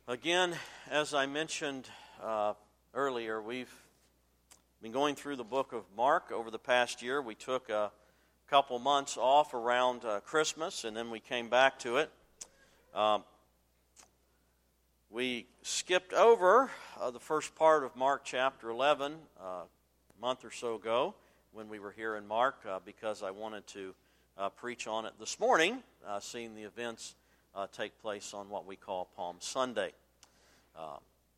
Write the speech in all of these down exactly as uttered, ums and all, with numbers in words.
Again, as I mentioned uh, earlier, we've been going through the book of Mark over the past year. We took a couple months off around uh, Christmas, and then we came back to it. Um, we skipped over uh, the first part of Mark chapter eleven uh, a month or so ago when we were here in Mark uh, because I wanted to uh, preach on it this morning, uh, seeing the events Uh, take place on what we call Palm Sunday. Uh,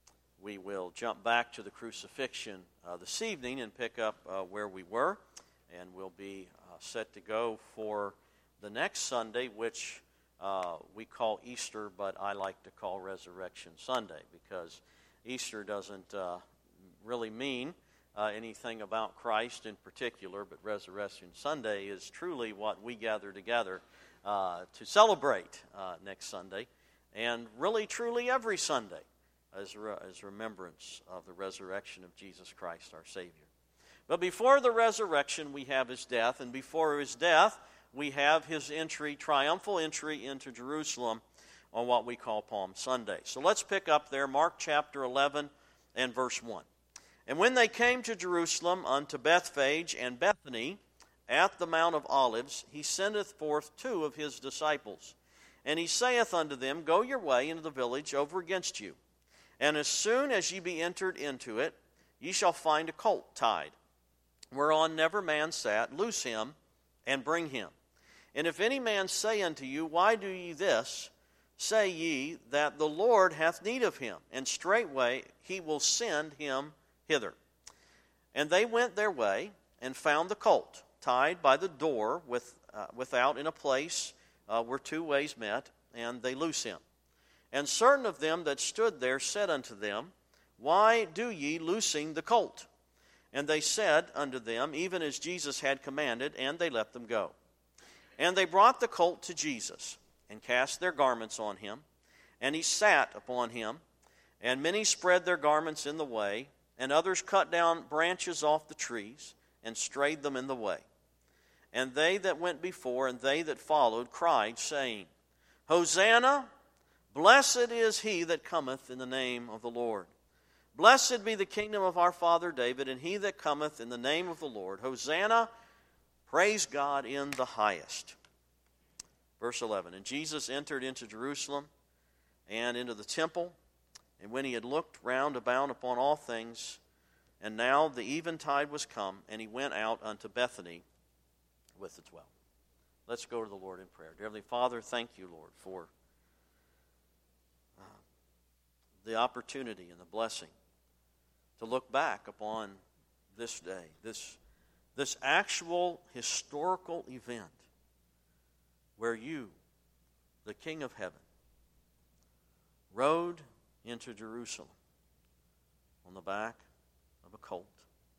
we will jump back to the crucifixion uh, this evening and pick up uh, where we were, and we'll be uh, set to go for the next Sunday, which uh, we call Easter, but I like to call Resurrection Sunday, because Easter doesn't uh, really mean uh, anything about Christ in particular, but Resurrection Sunday is truly what we gather together Uh, to celebrate uh, next Sunday, and really, truly every Sunday as, re- as remembrance of the resurrection of Jesus Christ, our Savior. But before the resurrection, we have His death, and before His death, we have His entry, triumphal entry into Jerusalem on what we call Palm Sunday. So let's pick up there, Mark chapter eleven and verse one. And when they came to Jerusalem unto Bethphage and Bethany, at the Mount of Olives, he sendeth forth two of his disciples. And he saith unto them, Go your way into the village over against you. And as soon as ye be entered into it, ye shall find a colt tied, whereon never man sat. Loose him, and bring him. And if any man say unto you, Why do ye this? Say ye that the Lord hath need of him, and straightway he will send him hither. And they went their way, and found the colt tied by the door with, uh, without in a place uh, where two ways met, and they loose him. And certain of them that stood there said unto them, Why do ye loosing the colt? And they said unto them, Even as Jesus had commanded, and they let them go. And they brought the colt to Jesus, and cast their garments on him, and he sat upon him. And many spread their garments in the way, and others cut down branches off the trees, and strayed them in the way. And they that went before and they that followed cried, saying, Hosanna, blessed is he that cometh in the name of the Lord. Blessed be the kingdom of our father David, and he that cometh in the name of the Lord. Hosanna, praise God in the highest. Verse eleven, And Jesus entered into Jerusalem and into the temple, and when he had looked round about upon all things, and now the eventide was come, and he went out unto Bethany with the twelve. Let's go to the Lord in prayer. Dear Heavenly Father, thank you, Lord, for uh, the opportunity and the blessing to look back upon this day, this, this actual historical event where you, the King of Heaven, rode into Jerusalem on the back of a colt,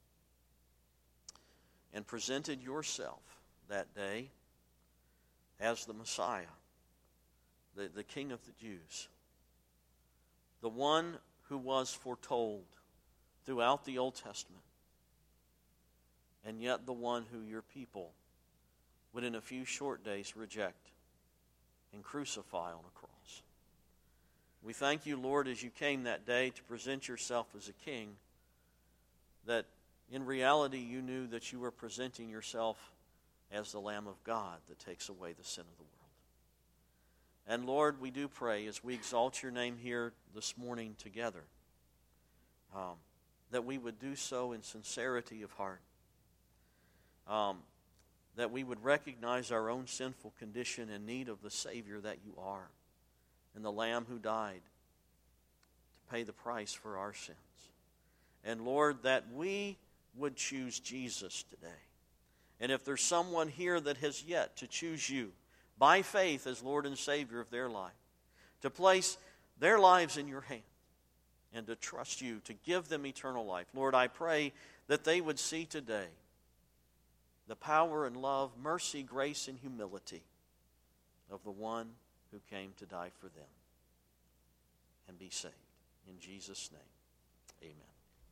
and presented yourself that day as the Messiah, the, the King of the Jews, the one who was foretold throughout the Old Testament, and yet the one who your people would in a few short days reject and crucify on a cross. We thank you, Lord, as you came that day to present yourself as a king, that in reality you knew that you were presenting yourself as the Lamb of God that takes away the sin of the world. And Lord, we do pray as we exalt your name here this morning together, um, that we would do so in sincerity of heart, um, that we would recognize our own sinful condition and need of the Savior that you are, and the Lamb who died to pay the price for our sins. And Lord, that we would choose Jesus today. And if there's someone here that has yet to choose you by faith as Lord and Savior of their life, to place their lives in your hand and to trust you, to give them eternal life, Lord, I pray that they would see today the power and love, mercy, grace, and humility of the one who came to die for them and be saved. In Jesus' name, amen.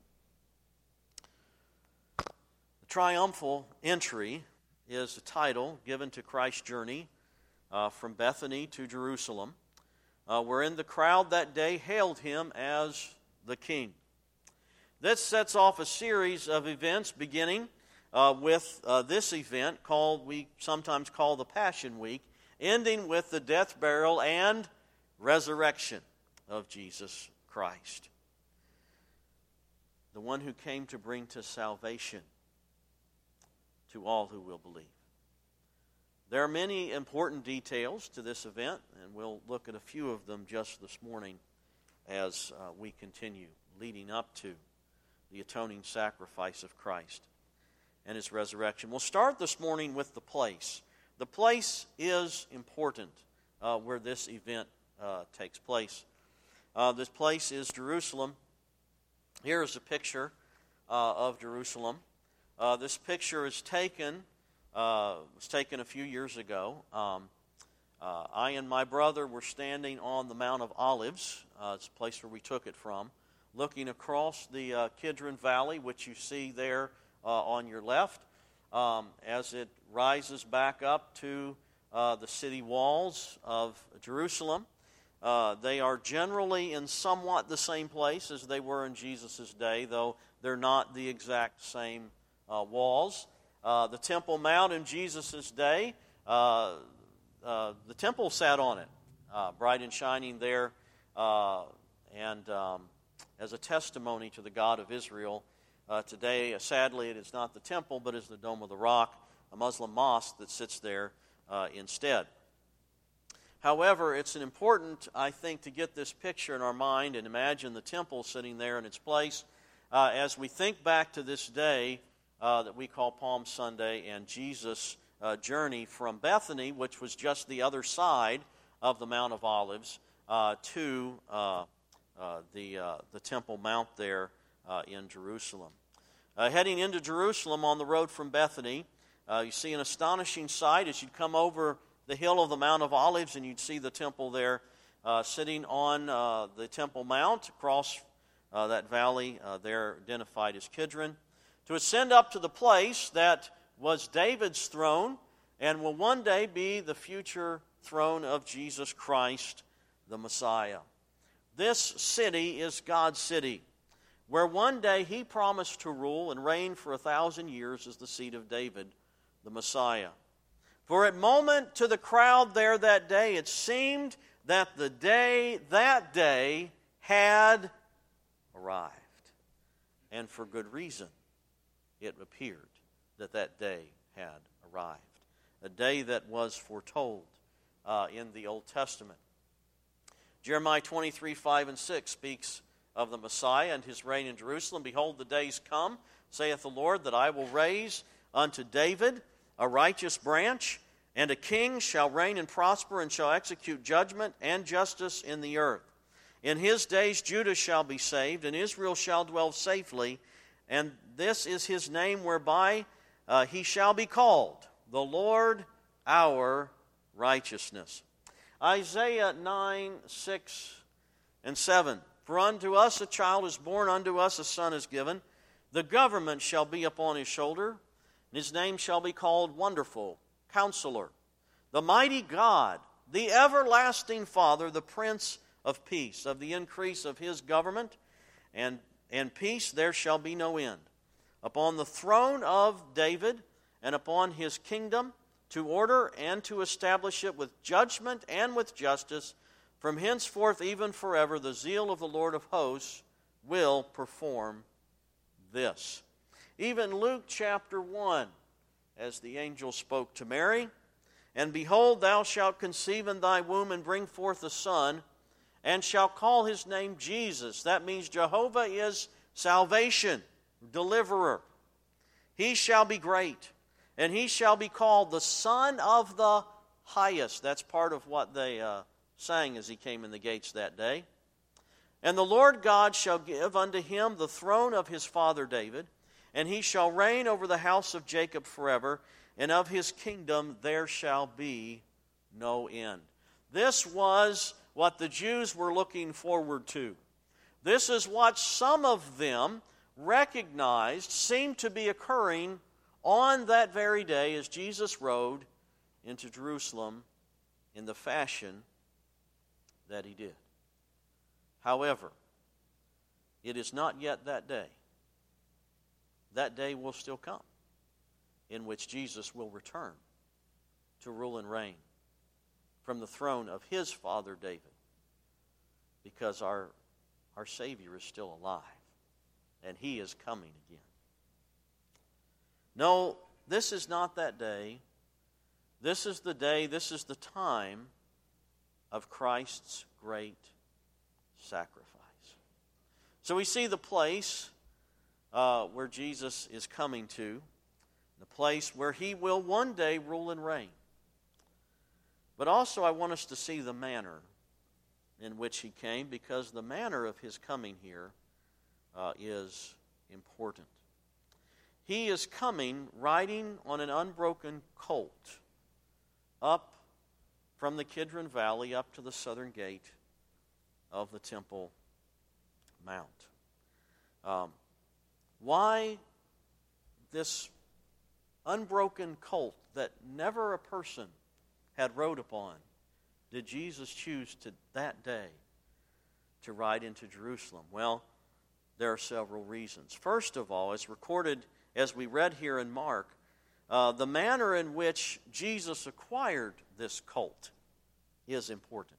The triumphal entry is a title given to Christ's journey uh, from Bethany to Jerusalem. uh, were in the crowd that day hailed him as the king. This sets off a series of events beginning uh, with uh, this event called, we sometimes call the Passion Week, ending with the death, burial, and resurrection of Jesus Christ, the one who came to bring to salvation to all who will believe. There are many important details to this event, and we'll look at a few of them just this morning as uh, we continue leading up to the atoning sacrifice of Christ and His resurrection. We'll start this morning with the place. The place is important uh, where this event uh, takes place. Uh, this place is Jerusalem. Here is a picture uh, of Jerusalem. Uh, this picture is taken uh, was taken a few years ago. Um, uh, I and my brother were standing on the Mount of Olives. Uh, it's a place where we took it from, looking across the uh, Kidron Valley, which you see there uh, on your left, um, as it rises back up to uh, the city walls of Jerusalem. Uh, they are generally in somewhat the same place as they were in Jesus' day, though they're not the exact same uh, walls. Uh, the Temple Mount in Jesus' day, uh, uh, the temple sat on it, uh, bright and shining there, uh, and um, as a testimony to the God of Israel. Uh, today, uh, sadly, it is not the temple, but is the Dome of the Rock, a Muslim mosque that sits there uh, instead. However, it's an important, I think, to get this picture in our mind and imagine the temple sitting there in its place uh, as we think back to this day uh, that we call Palm Sunday and Jesus' uh, journey from Bethany, which was just the other side of the Mount of Olives, uh, to uh, uh, the, uh, the Temple Mount there uh, in Jerusalem. Uh, heading into Jerusalem on the road from Bethany, uh, you see an astonishing sight as you come over the hill of the Mount of Olives, and you'd see the temple there uh, sitting on uh, the Temple Mount across uh, that valley uh, there identified as Kidron, to ascend up to the place that was David's throne and will one day be the future throne of Jesus Christ, the Messiah. This city is God's city, where one day He promised to rule and reign for a thousand years as the seed of David, the Messiah. For at moment to the crowd there that day, it seemed that the day, that day, had arrived. And for good reason, it appeared that that day had arrived. A day that was foretold uh, in the Old Testament. Jeremiah twenty-three, five and six speaks of the Messiah and His reign in Jerusalem. Behold, the days come, saith the Lord, that I will raise unto David a righteous branch, and a king shall reign and prosper, and shall execute judgment and justice in the earth. In his days Judah shall be saved, and Israel shall dwell safely, and this is his name whereby uh, he shall be called, the Lord our righteousness. Isaiah nine, six and seven. For unto us a child is born, unto us a son is given. The government shall be upon his shoulder, and his name shall be called Wonderful, Counselor, the Mighty God, the Everlasting Father, the Prince of Peace. Of the increase of His government and, and peace there shall be no end. Upon the throne of David and upon His kingdom, to order and to establish it with judgment and with justice, from henceforth even forever. The zeal of the Lord of hosts will perform this. Even Luke chapter one, as the angel spoke to Mary, and behold, thou shalt conceive in thy womb and bring forth a son, and shalt call his name Jesus. That means Jehovah is salvation, deliverer. He shall be great, and he shall be called the Son of the Highest. That's part of what they uh, sang as he came in the gates that day. And the Lord God shall give unto him the throne of his father David, and he shall reign over the house of Jacob forever, and of his kingdom there shall be no end. This was what the Jews were looking forward to. This is what some of them recognized seemed to be occurring on that very day as Jesus rode into Jerusalem in the fashion that he did. However, it is not yet that day. That day will still come in which Jesus will return to rule and reign from the throne of his father David, because our, our Savior is still alive and he is coming again. No, this is not that day. This is the day, this is the time of Christ's great sacrifice. So we see the place uh, where Jesus is coming to, the place where he will one day rule and reign. But also I want us to see the manner in which he came, because the manner of his coming here uh, is important. He is coming riding on an unbroken colt up from the Kidron Valley up to the southern gate of the Temple Mount. Um, why this unbroken colt that never a person had rode upon did Jesus choose to that day to ride into Jerusalem? Well, there are several reasons. First of all, as recorded as we read here in Mark, uh, the manner in which Jesus acquired this colt is important.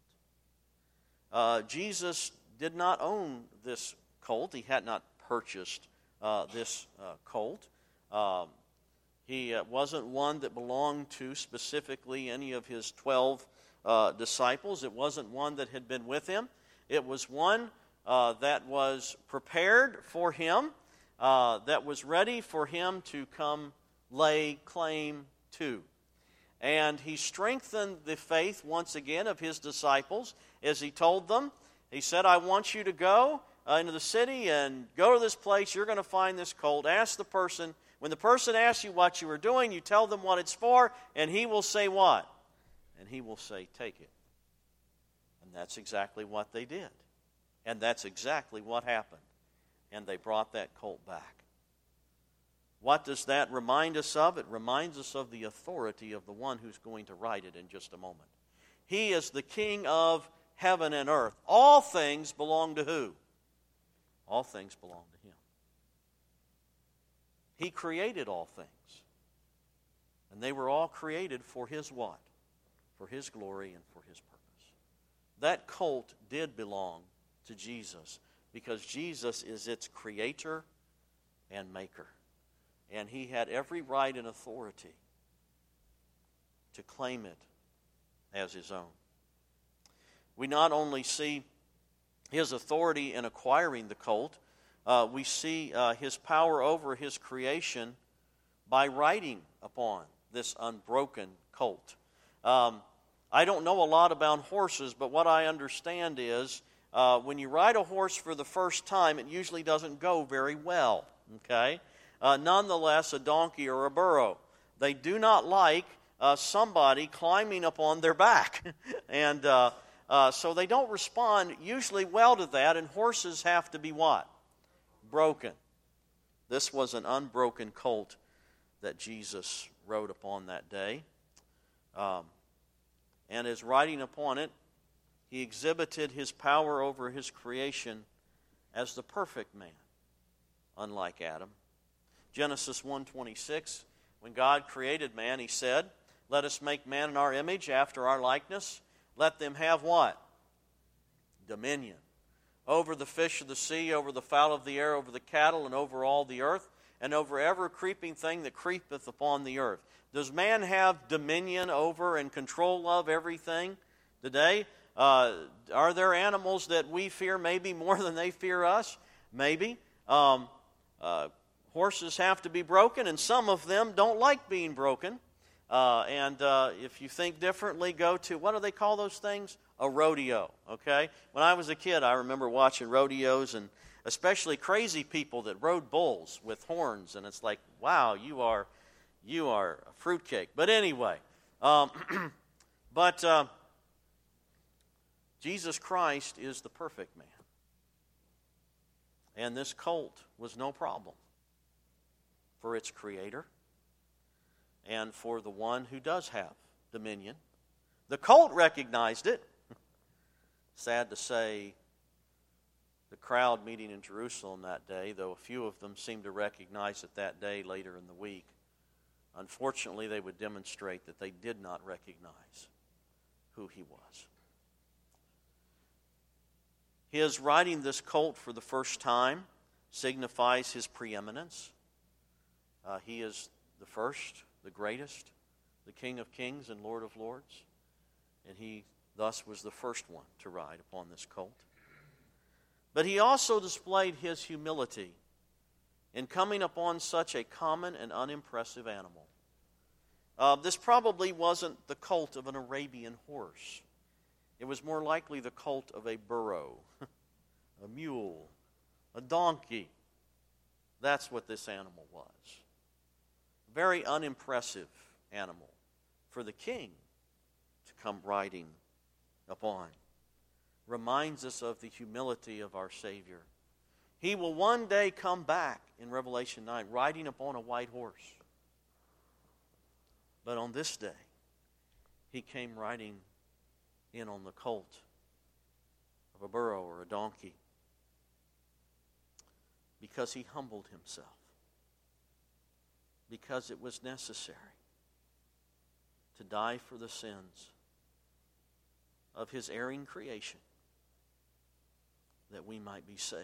Uh, Jesus did not own this colt. He had not purchased uh, this uh, colt. Um, he uh, wasn't one that belonged to specifically any of his twelve uh, disciples. It wasn't one that had been with him. It was one uh, that was prepared for him, uh, that was ready for him to come lay claim to. And he strengthened the faith once again of his disciples as he told them. He said, I want you to go uh, into the city and go to this place. You're going to find this colt. Ask the person. When the person asks you what you are doing, you tell them what it's for, and he will say what? And he will say, take it. And that's exactly what they did. And that's exactly what happened. And they brought that colt back. What does that remind us of? It reminds us of the authority of the one who's going to ride it in just a moment. He is the King of heaven and earth. All things belong to who? All things belong to him. He created all things. And they were all created for his what? For his glory and for his purpose. That colt did belong to Jesus because Jesus is its creator and maker. And he had every right and authority to claim it as his own. We not only see his authority in acquiring the colt, uh, we see uh, his power over his creation by riding upon this unbroken colt. Um, I don't know a lot about horses, but what I understand is uh, when you ride a horse for the first time, it usually doesn't go very well, okay? Uh, nonetheless, a donkey or a burro, they do not like uh, somebody climbing up on their back. and uh, uh, so they don't respond usually well to that, and horses have to be what? Broken. This was an unbroken colt that Jesus rode upon that day. Um, and as riding upon it, he exhibited his power over his creation as the perfect man, unlike Adam. Genesis one twenty-six, when God created man, he said, let us make man in our image, after our likeness. Let them have what? Dominion. Over the fish of the sea, over the fowl of the air, over the cattle, and over all the earth, and over every creeping thing that creepeth upon the earth. Does man have dominion over and control of everything today? Uh, are there animals that we fear maybe more than they fear us? Maybe. Um, uh, Horses have to be broken, and some of them don't like being broken. Uh, and uh, if you think differently, go to, what do they call those things? A rodeo, okay? When I was a kid, I remember watching rodeos, and especially crazy people that rode bulls with horns, and it's like, wow, you are you are a fruitcake. But anyway, um, but uh, Jesus Christ is the perfect man. And this colt was no problem for its creator and for the one who does have dominion. The colt recognized it. sad to say, the crowd meeting in Jerusalem that day, though a few of them seemed to recognize it that day later in the week, unfortunately they would demonstrate that they did not recognize who he was. His riding this colt for the first time signifies his preeminence. Uh, he is the first, the greatest, the King of kings and Lord of lords. And he thus was the first one to ride upon this colt. But he also displayed his humility in coming upon such a common and unimpressive animal. Uh, this probably wasn't the colt of an Arabian horse. It was more likely the colt of a burro, a mule, a donkey. That's what this animal was. Very unimpressive animal for the king to come riding upon. Reminds us of the humility of our Savior. He will one day come back in Revelation nine riding upon a white horse. But on this day, he came riding in on the colt of a burro or a donkey because he humbled himself, because it was necessary to die for the sins of his erring creation that we might be saved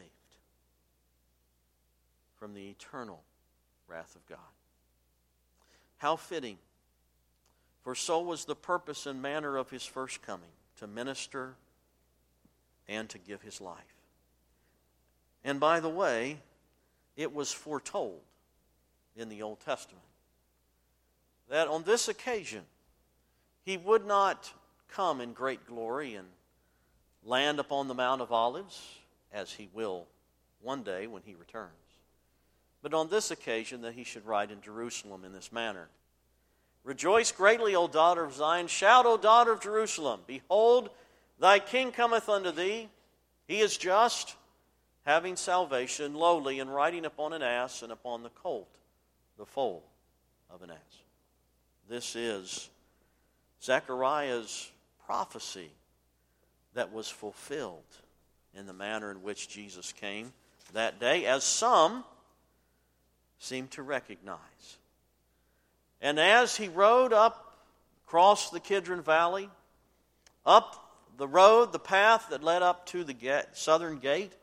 from the eternal wrath of God. How fitting, for so was the purpose and manner of his first coming, to minister and to give his life. And by the way, it was foretold in the Old Testament that on this occasion he would not come in great glory and land upon the Mount of Olives, as he will one day when he returns. But on this occasion that he should ride in Jerusalem in this manner. Rejoice greatly, O daughter of Zion. Shout, O daughter of Jerusalem. Behold, thy king cometh unto thee. He is just, having salvation, lowly, and riding upon an ass, and upon the colt, the foal of an ass. This is Zechariah's prophecy that was fulfilled in the manner in which Jesus came that day, as some seem to recognize. And as he rode up across the Kidron Valley, up the road, the path that led up to the gate, southern gate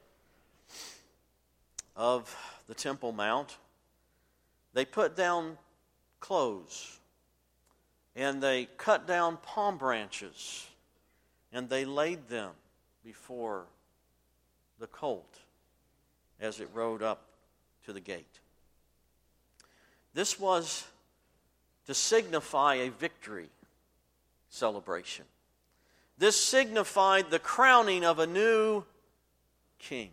of the Temple Mount, they put down clothes and they cut down palm branches and they laid them before the colt as it rode up to the gate. This was to signify a victory celebration. This signified the crowning of a new king.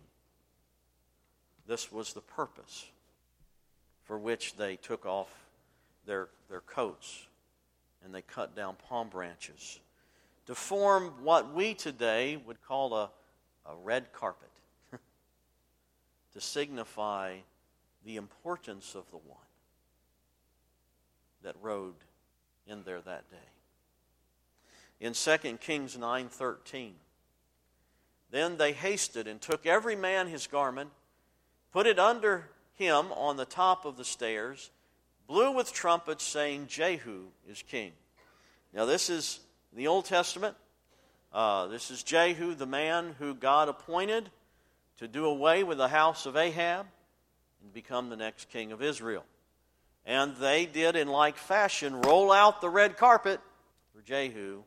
This was the purpose for which they took off their, their coats and they cut down palm branches to form what we today would call a, a red carpet to signify the importance of the one that rode in there that day. In Second Kings nine thirteen, then they hasted and took every man his garment, put it under him on the top of the stairs, blew with trumpets, saying, Jehu is king. Now this is the Old Testament. Uh, this is Jehu, the man who God appointed to do away with the house of Ahab and become the next king of Israel. And they did in like fashion roll out the red carpet for Jehu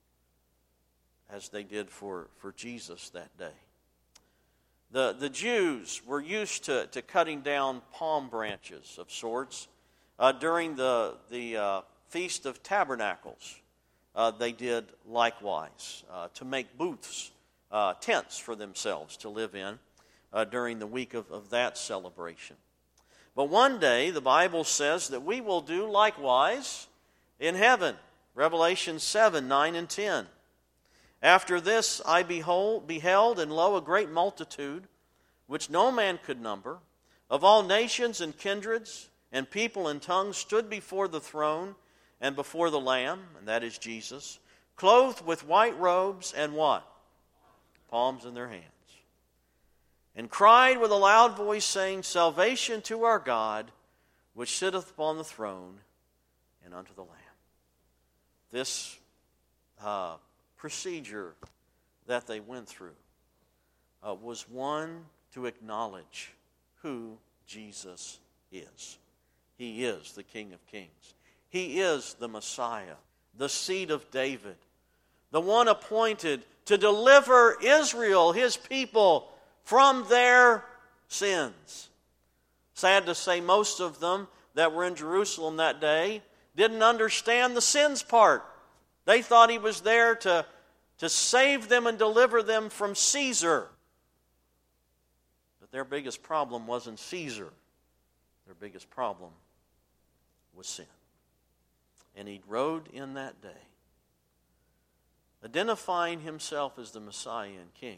as they did for, for Jesus that day. The, the Jews were used to, to cutting down palm branches of sorts. Uh, during the, the uh, Feast of Tabernacles, uh, they did likewise uh, to make booths, uh, tents for themselves to live in uh, during the week of, of that celebration. But one day, the Bible says that we will do likewise in heaven. Revelation seven, nine, and ten. After this I behold, beheld, and lo, a great multitude, which no man could number, of all nations and kindreds, and people and tongues, stood before the throne and before the Lamb, and that is Jesus, clothed with white robes and what? palms in their hands, and cried with a loud voice, saying, Salvation to our God, which sitteth upon the throne, and unto the Lamb. This uh, procedure that they went through uh, was one to acknowledge who Jesus is. He is the King of Kings. He is the Messiah, the seed of David, the one appointed to deliver Israel, his people, from their sins. Sad to say, most of them that were in Jerusalem that day didn't understand the sins part. They thought he was there to, to save them and deliver them from Caesar. But their biggest problem wasn't Caesar. Their biggest problem was sin. And he rode in that day, identifying himself as the Messiah and King,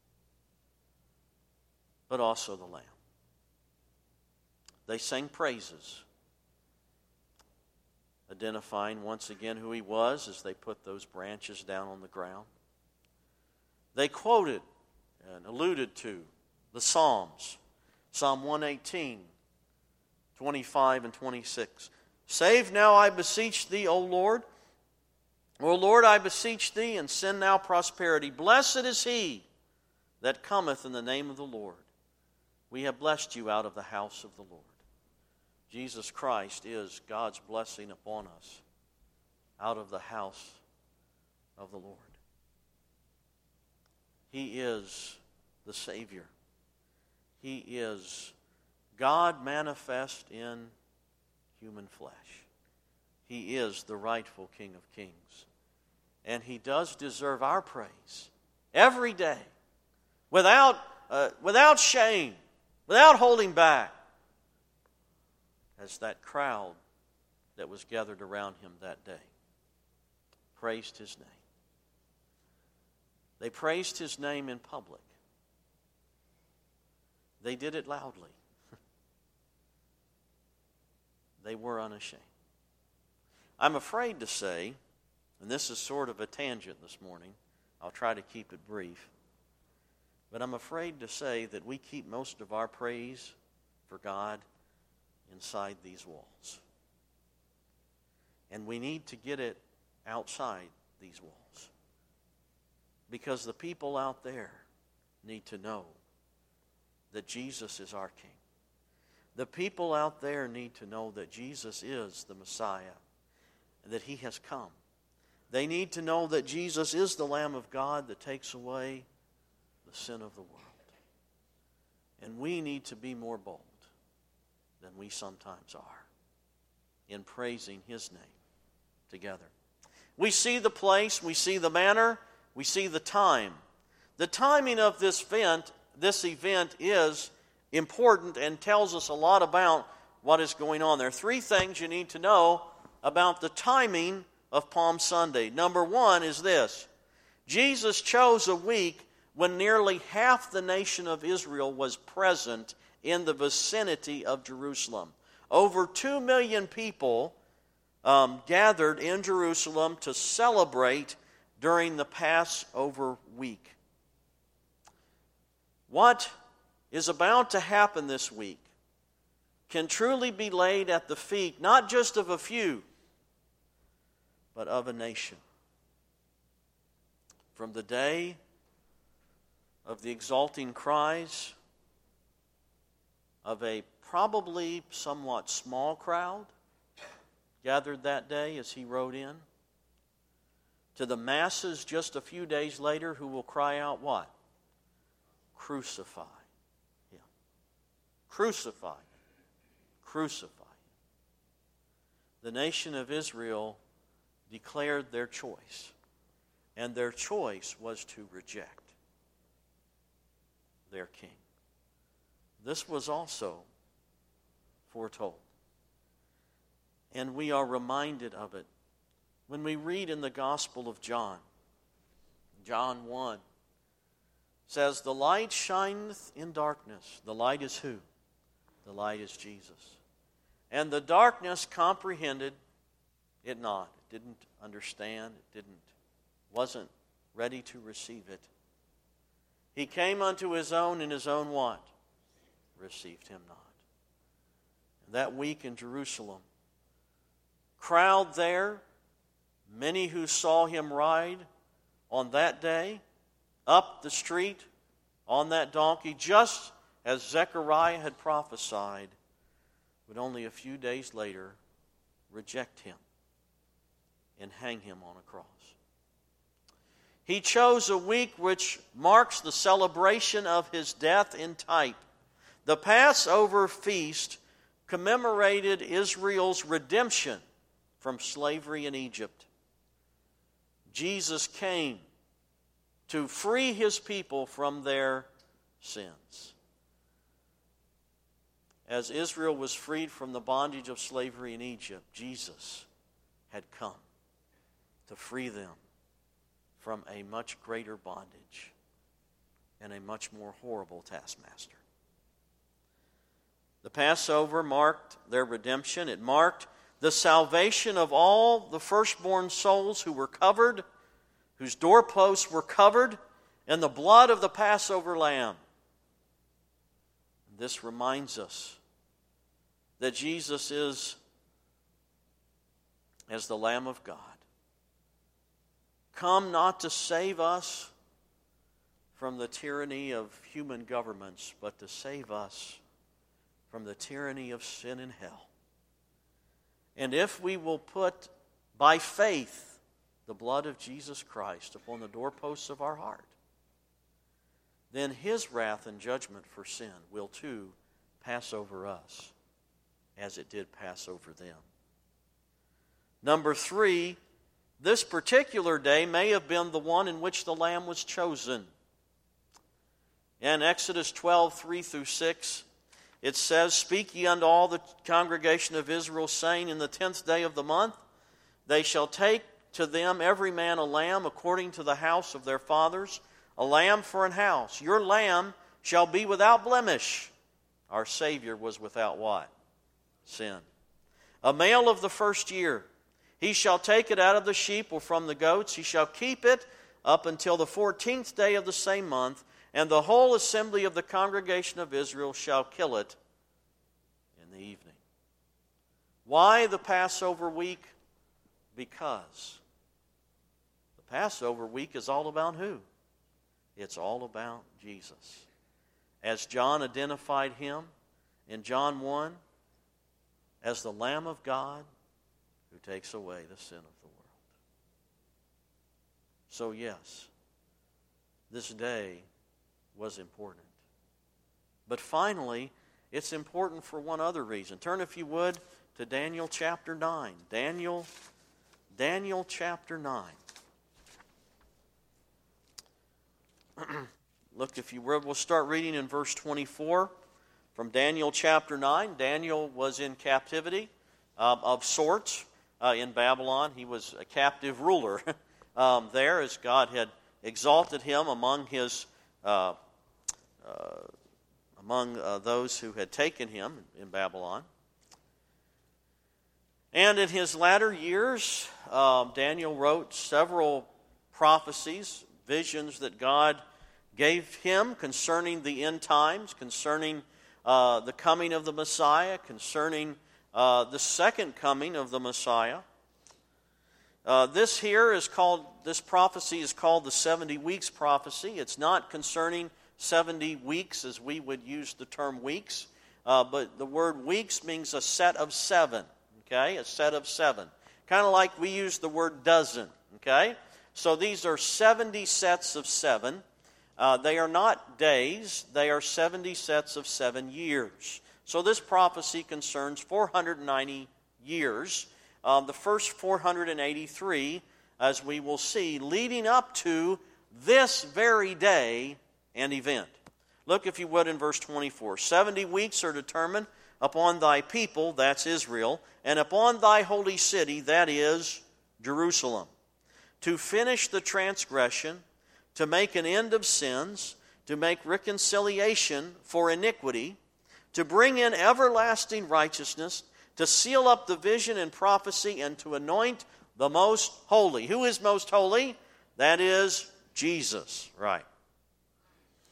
but also the Lamb. They sang praises, identifying once again who he was as they put those branches down on the ground. They quoted and alluded to the Psalms, Psalm one eighteen, twenty-five and twenty-six. Save now, I beseech thee, O Lord. O Lord, I beseech thee, and send now prosperity. Blessed is he that cometh in the name of the Lord. We have blessed you out of the house of the Lord. Jesus Christ is God's blessing upon us out of the house of the Lord. He is the Savior. He is God manifest in human flesh. He is the rightful King of Kings. And he does deserve our praise every day, without, uh, without shame, without holding back, as that crowd that was gathered around him that day praised his name. They praised his name in public. They did it loudly. They were unashamed. I'm afraid to say, and this is sort of a tangent this morning, I'll try to keep it brief, but I'm afraid to say that we keep most of our praise for God inside these walls. And we need to get it outside these walls, because the people out there need to know that Jesus is our King. The people out there need to know that Jesus is the Messiah and that he has come. They need to know that Jesus is the Lamb of God that takes away the sin of the world. And we need to be more bold than we sometimes are in praising his name together. We see the place, we see the manner, we see the time. The timing of this event, this event is important and tells us a lot about what is going on. There are three things you need to know about the timing of Palm Sunday. Number one is this: Jesus chose a week when nearly half the nation of Israel was present in the vicinity of Jerusalem. Over two million people um, gathered in Jerusalem to celebrate during the Passover week. What is about to happen this week can truly be laid at the feet not just of a few, but of a nation. From the day of the exulting cries of a probably somewhat small crowd gathered that day as he rode in, to the masses just a few days later who will cry out what? Crucify him. Crucify him. Crucify him. The nation of Israel declared their choice, and their choice was to reject their king. This was also foretold, and we are reminded of it when we read in the Gospel of John. John one says, "The light shineth in darkness." The light is who? The light is Jesus. "And the darkness comprehended it not." It didn't understand. It didn't, wasn't ready to receive it. He came unto his own, and his own what? Received him not. And that week in Jerusalem, crowd there, many who saw him ride on that day, up the street on that donkey, just as Zechariah had prophesied, would only a few days later reject him and hang him on a cross. He chose a week which marks the celebration of his death in type. The Passover feast commemorated Israel's redemption from slavery in Egypt. Jesus came to free his people from their sins. As Israel was freed from the bondage of slavery in Egypt, Jesus had come to free them from a much greater bondage and a much more horrible taskmaster. The Passover marked their redemption. It marked the salvation of all the firstborn souls who were covered, whose doorposts were covered in the blood of the Passover lamb. This reminds us that Jesus is as the Lamb of God, come not to save us from the tyranny of human governments, but to save us from the tyranny of sin and hell. And if we will put, by faith, the blood of Jesus Christ upon the doorposts of our heart, then his wrath and judgment for sin will too pass over us as it did pass over them. Number three, this particular day may have been the one in which the Lamb was chosen. In Exodus twelve, three through six, it says, Speak ye unto all the congregation of Israel, saying, In the tenth day of the month they shall take to them every man a lamb according to the house of their fathers, a lamb for an house. Your lamb shall be without blemish. Our Savior was without what? Sin. A male of the first year. He shall take it out of the sheep or from the goats. He shall keep it up until the fourteenth day of the same month, and the whole assembly of the congregation of Israel shall kill it in the evening. Why the Passover week? Because the Passover week is all about who? It's all about Jesus. As John identified him in John one, as the Lamb of God who takes away the sin of the world. So yes, this day was important. But finally, it's important for one other reason. Turn, if you would, to Daniel chapter nine. Daniel, Daniel chapter nine. Look, if you will, we'll start reading in verse twenty-four from Daniel chapter nine. Daniel was in captivity uh, of sorts uh, in Babylon. He was a captive ruler um, there, as God had exalted him among his uh, uh, among uh, those who had taken him in Babylon. And in his latter years, uh, Daniel wrote several prophecies, visions that God gave him concerning the end times, concerning uh, the coming of the Messiah, concerning uh, the second coming of the Messiah. Uh, this here is called, this prophecy is called the seventy weeks prophecy. It's not concerning seventy weeks as we would use the term weeks, uh, but the word weeks means a set of seven, okay? A set of seven. Kind of like we use the word dozen, okay? So these are seventy sets of seven. Uh, they are not days, they are seventy sets of seven years. So this prophecy concerns four hundred ninety years. Uh, the first four hundred eighty-three, as we will see, leading up to this very day and event. Look, if you would, in verse twenty-four. Seventy weeks are determined upon thy people, that's Israel, and upon thy holy city, that is Jerusalem, to finish the transgression, to make an end of sins, to make reconciliation for iniquity, to bring in everlasting righteousness, to seal up the vision and prophecy, and to anoint the most holy. Who is most holy? That is Jesus, right.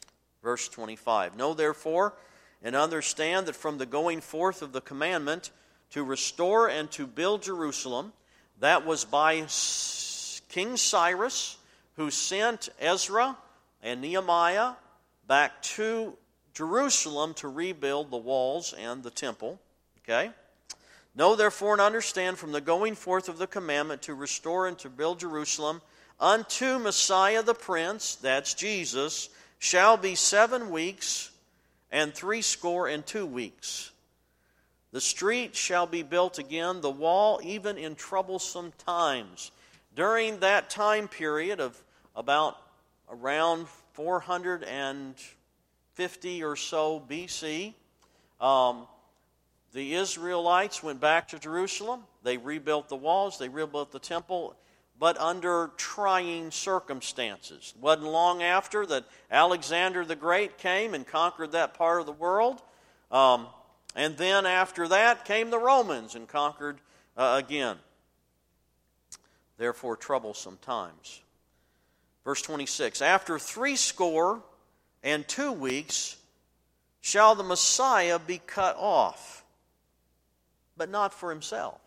Verse twenty-five, know therefore and understand that from the going forth of the commandment to restore and to build Jerusalem, that was by King Cyrus, who sent Ezra and Nehemiah back to Jerusalem to rebuild the walls and the temple. Okay? Know therefore and understand from the going forth of the commandment to restore and to build Jerusalem unto Messiah the Prince, that's Jesus, shall be seven weeks and threescore and two weeks. The street shall be built again, the wall even in troublesome times. During that time period of about around four hundred fifty or so B C, um, the Israelites went back to Jerusalem. They rebuilt the walls, they rebuilt the temple, but under trying circumstances. It wasn't long after that Alexander the Great came and conquered that part of the world. Um, and then after that came the Romans and conquered uh, again. Therefore, troublesome times. Verse twenty-six, after threescore and two weeks shall the Messiah be cut off, but not for himself.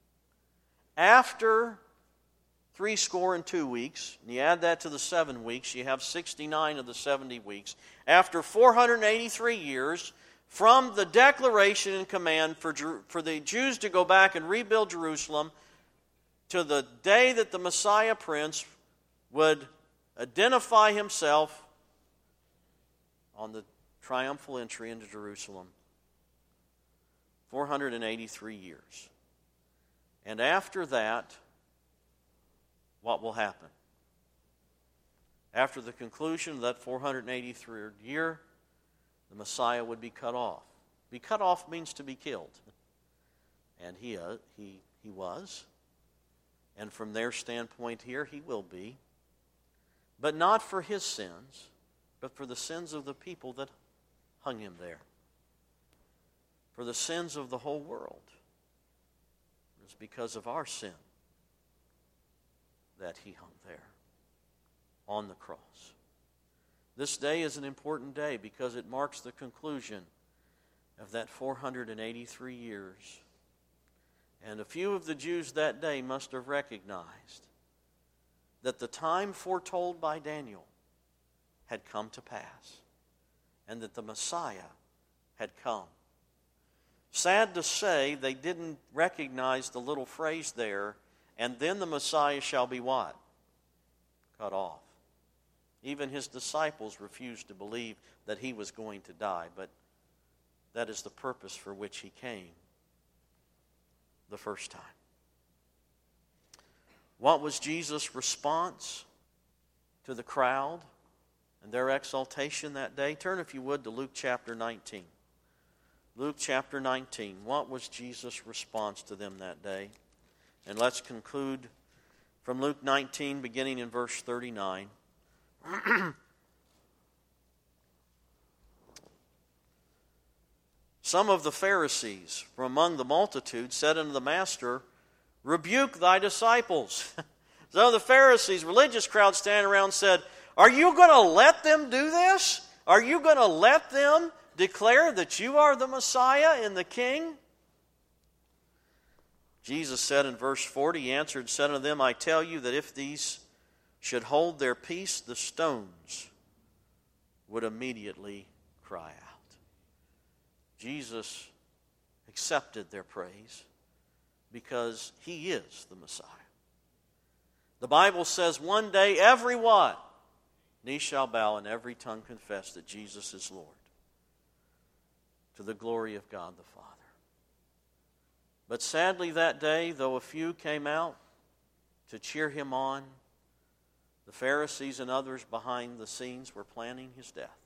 After Three score and two weeks, and you add that to the seven weeks, you have sixty-nine of the seventy weeks. After four hundred eighty-three years, from the declaration and command for, for the Jews to go back and rebuild Jerusalem, to the day that the Messiah Prince would identify himself on the triumphal entry into Jerusalem. four hundred eighty-three years. And after that, what will happen? After the conclusion of that four hundred eighty-third year, the Messiah would be cut off. Be cut off means to be killed. And he, uh, he, he was. And from their standpoint here, he will be. But not for his sins, but for the sins of the people that hung him there. For the sins of the whole world. It's because of our sin that he hung there on the cross. This day is an important day because it marks the conclusion of that four hundred eighty-three years. And a few of the Jews that day must have recognized that the time foretold by Daniel had come to pass and that the Messiah had come. Sad to say, they didn't recognize the little phrase there, and then the Messiah shall be what? Cut off. Even his disciples refused to believe that he was going to die, but that is the purpose for which he came the first time. What was Jesus' response to the crowd and their exaltation that day? Turn, if you would, to Luke chapter nineteen. Luke chapter nineteen. What was Jesus' response to them that day? And let's conclude from Luke nineteen, beginning in verse thirty-nine. Some of the Pharisees from among the multitude said unto the master, rebuke thy disciples. Some of the Pharisees, religious crowd standing around, said, are you going to let them do this? Are you going to let them declare that you are the Messiah and the King? Jesus said in verse forty, he answered and said unto them, I tell you that if these should hold their peace, the stones would immediately cry out. Jesus accepted their praise because he is the Messiah. The Bible says one day every what? Knee shall bow and every tongue confess that Jesus is Lord, to the glory of God the Father. But sadly that day, though a few came out to cheer him on, the Pharisees and others behind the scenes were planning his death.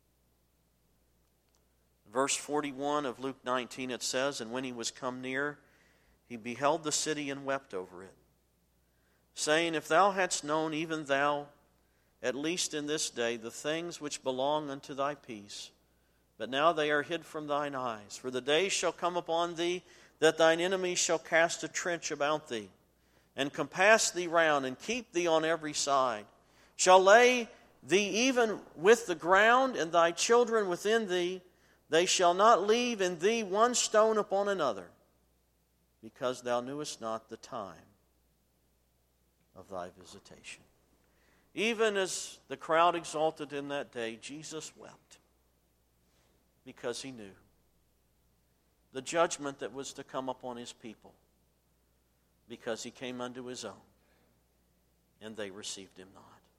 Verse forty-one of Luke nineteen, it says, and when he was come near, he beheld the city and wept over it, saying, if thou hadst known, even thou, at least in this day, the things which belong unto thy peace, but now they are hid from thine eyes. For the days shall come upon thee, that thine enemies shall cast a trench about thee, and compass thee round, and keep thee on every side, shall lay thee even with the ground, and thy children within thee. They shall not leave in thee one stone upon another, because thou knewest not the time of thy visitation. Even as the crowd exulted in that day, Jesus wept, because he knew the judgment that was to come upon his people, because he came unto his own, and they received him not.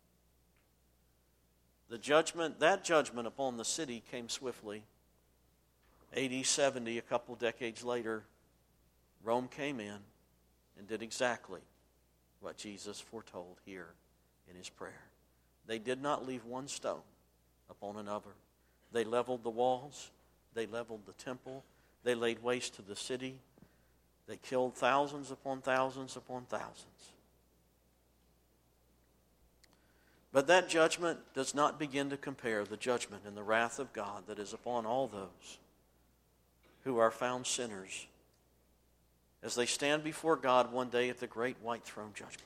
The judgment, that judgment upon the city came swiftly. A D seventy, a couple decades later, Rome came in and did exactly what Jesus foretold here in his prayer. They did not leave one stone upon another. They leveled the walls. They leveled the temple. They laid waste to the city. They killed thousands upon thousands upon thousands. But that judgment does not begin to compare the judgment and the wrath of God that is upon all those who are found sinners as they stand before God one day at the great white throne judgment.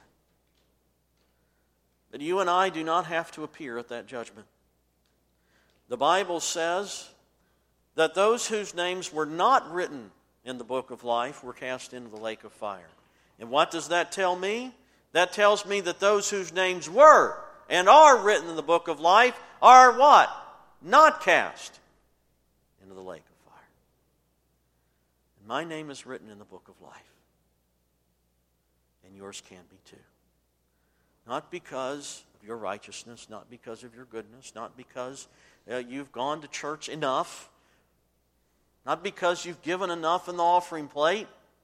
But you and I do not have to appear at that judgment. The Bible says that those whose names were not written in the book of life were cast into the lake of fire. And what does that tell me? That tells me that those whose names were and are written in the book of life are what? Not cast into the lake of fire. And my name is written in the book of life. And yours can be too. Not because of your righteousness, not because of your goodness, not because uh, you've gone to church enough, not because you've given enough in the offering plate.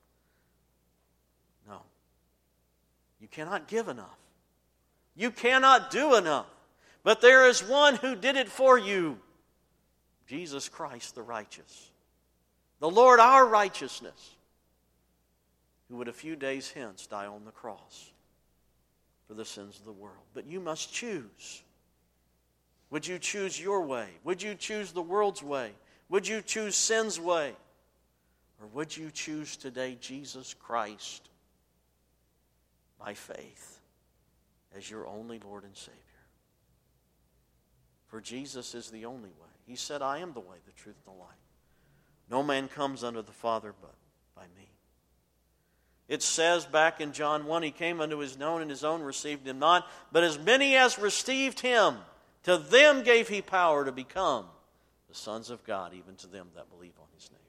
No. You cannot give enough. You cannot do enough. But there is one who did it for you. Jesus Christ the righteous. The Lord our righteousness. Who would a few days hence die on the cross for the sins of the world. But you must choose. Would you choose your way? Would you choose the world's way? Would you choose sin's way? Or would you choose today Jesus Christ by faith as your only Lord and Savior? For Jesus is the only way. He said, I am the way, the truth, and the life. No man comes unto the Father but by me. It says back in John one, he came unto his own, and his own received him not. But as many as received him, to them gave he power to become the sons of God, even to them that believe on his name.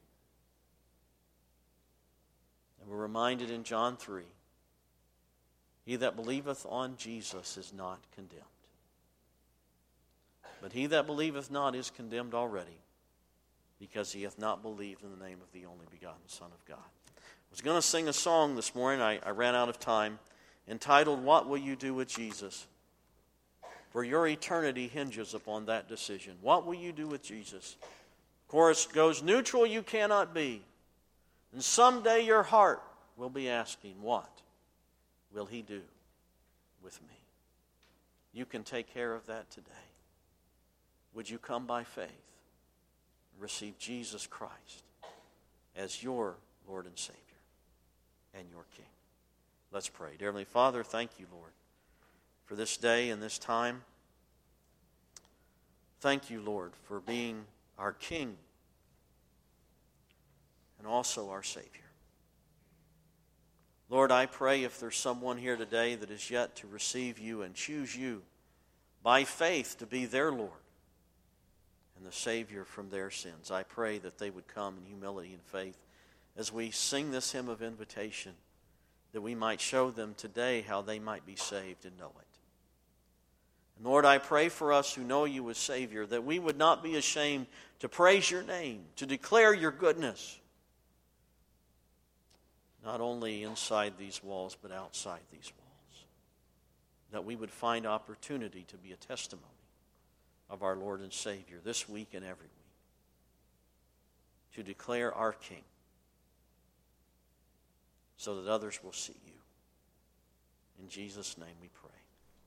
And we're reminded in John three, he that believeth on Jesus is not condemned. But he that believeth not is condemned already, because he hath not believed in the name of the only begotten Son of God. I was going to sing a song this morning, I, I ran out of time, entitled, What Will You Do with Jesus? For your eternity hinges upon that decision. What will you do with Jesus? Chorus goes, neutral you cannot be. And someday your heart will be asking, what will he do with me? You can take care of that today. Would you come by faith and receive Jesus Christ as your Lord and Savior and your King? Let's pray. Dear Heavenly Father, thank you, Lord, for this day and this time. Thank you, Lord, for being our King and also our Savior. Lord, I pray if there's someone here today that is yet to receive you and choose you by faith to be their Lord and the Savior from their sins, I pray that they would come in humility and faith as we sing this hymn of invitation, that we might show them today how they might be saved and know it. And Lord, I pray for us who know you as Savior, that we would not be ashamed to praise your name, to declare your goodness, not only inside these walls, but outside these walls. That we would find opportunity to be a testimony of our Lord and Savior this week and every week, to declare our King, so that others will see you. In Jesus' name we pray.